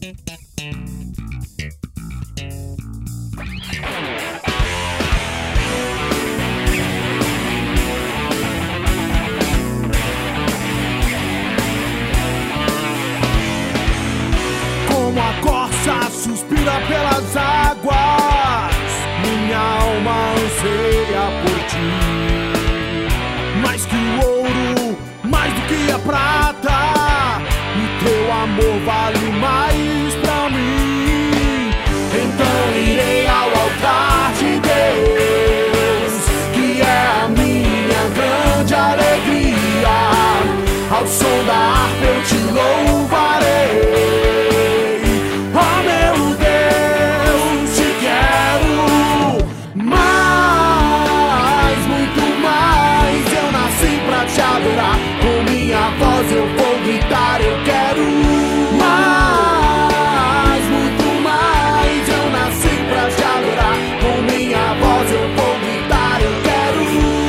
Como a corça suspira pelas águas, minha alma anseia por ti. Mais que o ouro, mais do que a prata, o teu amor vale mais pra mim. Então irei ao altar de Deus, que é a minha grande alegria. Ao som da harpa eu te louvarei. Com minha voz eu vou gritar, eu quero mais, muito mais. Eu nasci pra te adorar. Com minha voz eu vou gritar, eu quero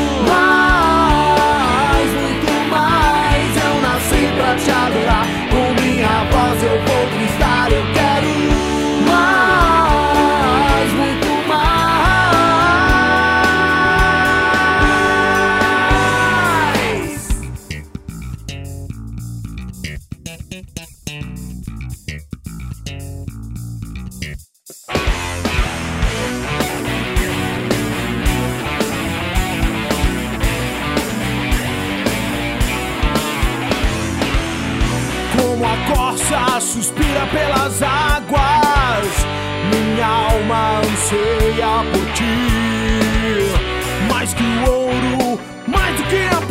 mais, muito mais. Eu nasci pra te adorar. Com minha voz eu vou gritar, eu quero mais, muito mais. Como a corça suspira pelas águas, minha alma anseia por ti. Mais que o ouro, mais do que a